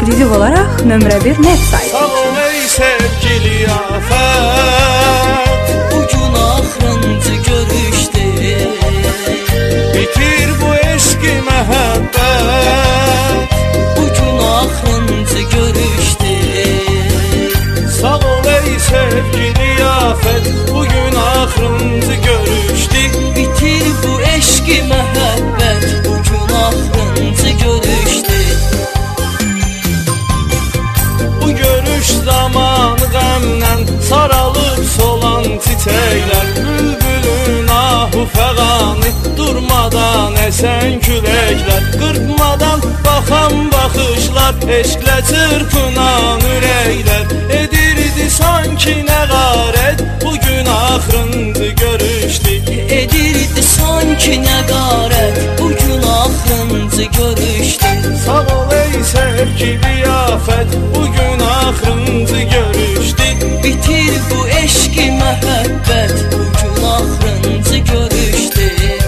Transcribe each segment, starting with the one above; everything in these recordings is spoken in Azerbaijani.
ekskluziv olaraq nömrə 1 net saytı. Sağ ol ey sevgili afət, bugün axırıncı görüşdük. bitir bu eşqi məhəbbət, bugün axırıncı görüşdük. sağ ol ey sevgili afət, bugün axırıncı görüşdük. Bitir bu eşqi məhəbbət, bugün axırıncı görüşdük. Bu görüş zamanı qəmlə saralıb solan çiçəklər, bülbülün ahu fəğanı durmadan əsən küləklər, qırpmadan baxan baxışlar, eşqlə çırpınan ürəklər, edirdi sanki nəğarət, bugün axırıncı görüşdük. Edirdi sanki nəğarət, bugün axırıncı görüşdük. Sağ ol ey sevgili afət, bugün axırıncı görüşdük. Bitir bu eşqi məhəbbət, bugün axırıncı görüşdük.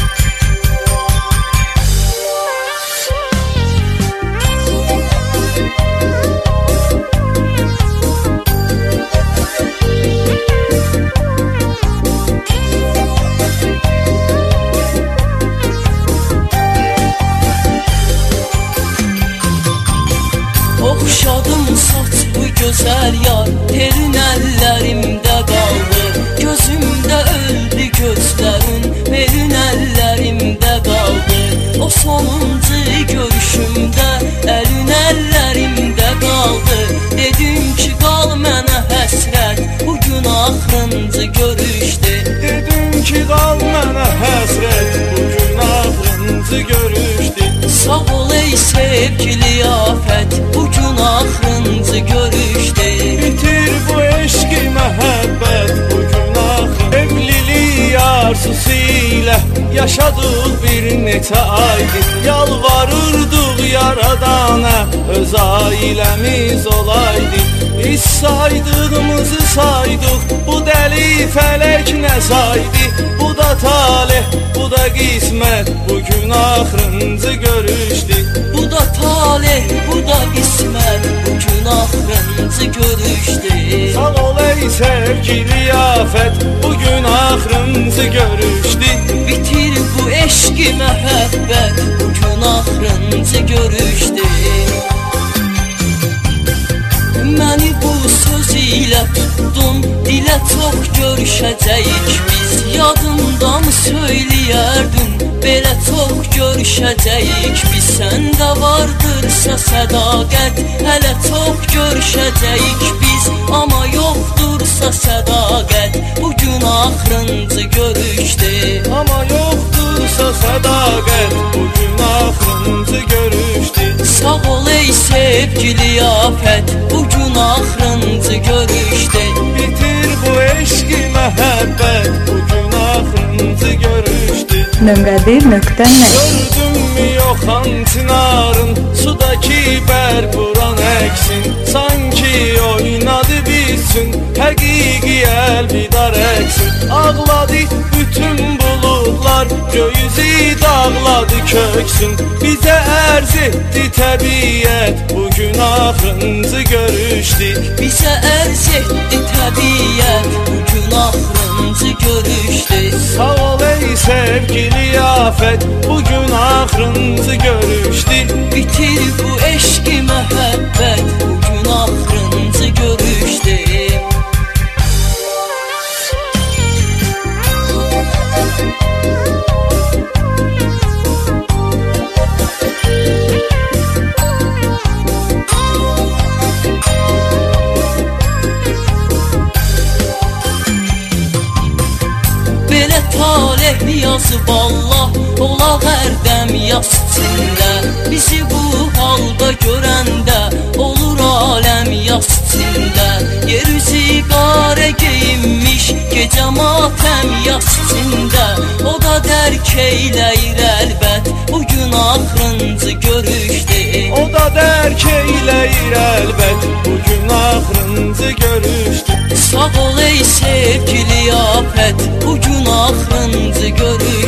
Oxşadım saçlı gözəl yar, terin əllərimdə qaldı. Gözümdə öldü gözlərin, verin əllərimdə qaldı. O sonuncu görüşümdə, əlin əllərimdə qaldı. Dedim ki qal mənə həsrət, bugün axırıncı görüşdü. Dedim ki qal mənə həsrət, bugün axırıncı görüşdük. Sağ ol ey sevgili afət, bugün axırıncı görüşdük. Bitir bu eşqi məhəbbət, bugün axır. Evlilik arzusu ilə yaşadıq bir neçə aydır, yalvarırdıq yaradana, öz ailəmiz olaydı. Biz saydığımızı saydıq, bu dəli fələk nə saydı, bu da talih, bu da qismət, bugün axırıncı görüşdük. Bu da talih, bu da qismət, bugün axırıncı görüşdük. Sağ ol ey sevgili afət, bugün axırıncı görüşdük. Bitir bu eşqi məhəbbət, bugün axırıncı görüşdük. Məni bu söz ilə tutdun, dilə çox görüşəcəyik biz. Yadımdan söyləyərdin, belə çox görüşəcəyik biz. Səndə vardırsa sədaqət, hələ çox görüşəcəyik biz. Amma yoxdursa sədaqət, bugün axırıncı görüşdük. Amma yoxdursa sədaqət, bugün axırıncı görüşdük. Sağ ol ey sevgili afət, bugün axırıncı görüşdük. Bitir bu eşqi məhəbbət, bugün axırıncı görüşdük. Nömrə 1 nöqtə net. Gördünmü yox antinarın, sudaki bərburan əksin, sanki oynadı bizim, həqiqi əlvidar əksin. Ağladı bütün bulutlar, göyüzü dağladı köksün, bizə ərz etdi təbiət, bugün axırıncı görüşdük. Bizə ərz etdi təbiət, bugün axırıncı görüşdük. Sağ ol ey sevgili afət, bugün axırıncı görüşdük. Bitir bu eşqi məhəbbət, bugün axırıncı görüşdük. Belə talih yazıb Allah, ola hərdəm yaz içində. Bizi bu halda görəndə, olur aləm yaz içində. Yer üzü qarə geyinmiş, gecə matəm yaz içində. O da dərk eyləyir əlbət, bugün axırıncı görüşdük. O da dərk eyləyir əlbət, bugün axırıncı görüşdük. Sağ ol ey sevgili afət, bugün axırıncı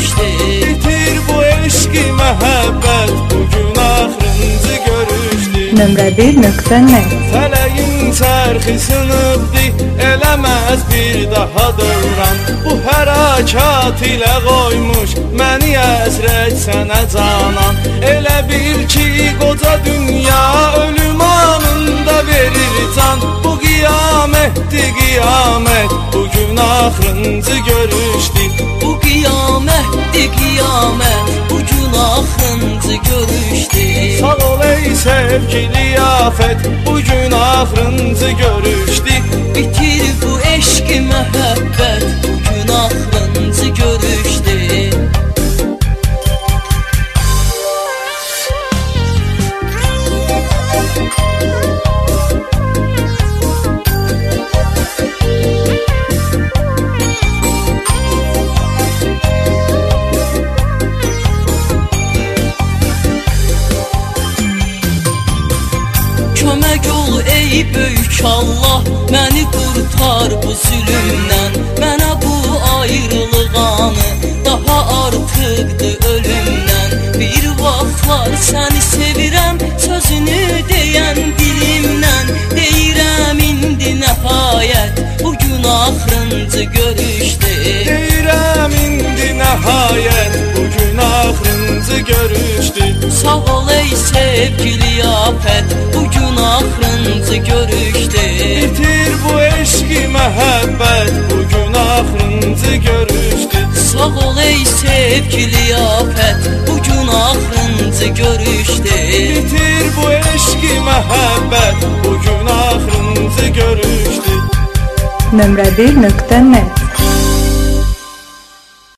görüşdük. Bitir bu eşqi məhəbbət, bugün axırıncı görüşdük. nömrə1.net Fələyin çərxi sınıbdı, eləməz bir daha dövran. Bu hərəkat ilə qoymuş məni əzrək sənə canan. Elə bil ki qoca dünya ölüm anında verir can. Bu qiyamətdir qiyamət, bugün axırıncı görüşdü. Bu qiyamətdir qiyamət, bugün axırıncı görüşdü. Sağ ol ey sevgili afət, bugün axırıncı görüşdü. Bitir bu eşqi məhəbbət, bugün axırıncı görüşdü. Kömək ol ey böyük Allah, məni qurtar bu zülümdən. Mənə bu ayrılıq anı daha artıqdır ölümdən. Bir vaxtlar səni sevirəm, sözünü deyən dilimdən. Deyirəm indi nəhayət, bugün axırıncı görüşdü. Deyirəm indi nəhayət, bugün axırıncı görüşdü. Sağ ol ey sevgili afət, bugün axırıncı görüşdü. Bitir bu eşqi məhəbbət, bugün axırıncı görüşdü. Sağ ol ey sevgili afət, bugün axırıncı görüşdü. Bitir bu eşqi məhəbbət, bugün axırıncı görüşdü. nömrə1.net